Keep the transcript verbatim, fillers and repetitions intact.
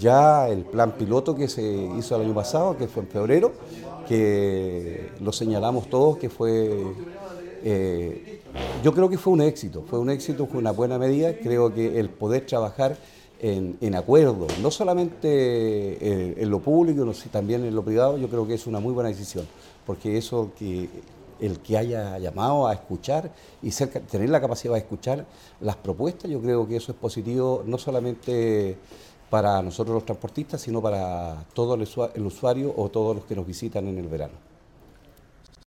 ya el plan piloto que se hizo el año pasado, que fue en febrero, que lo señalamos todos, que fue, eh, yo creo que fue un éxito, fue un éxito, fue una buena medida. Creo que el poder trabajar en, en acuerdo, no solamente en, en lo público, sino también en lo privado, yo creo que es una muy buena decisión, porque eso que el que haya llamado a escuchar y ser, tener la capacidad de escuchar las propuestas, yo creo que eso es positivo, no solamente para nosotros los transportistas, sino para todo el usuario o todos los que nos visitan en el verano.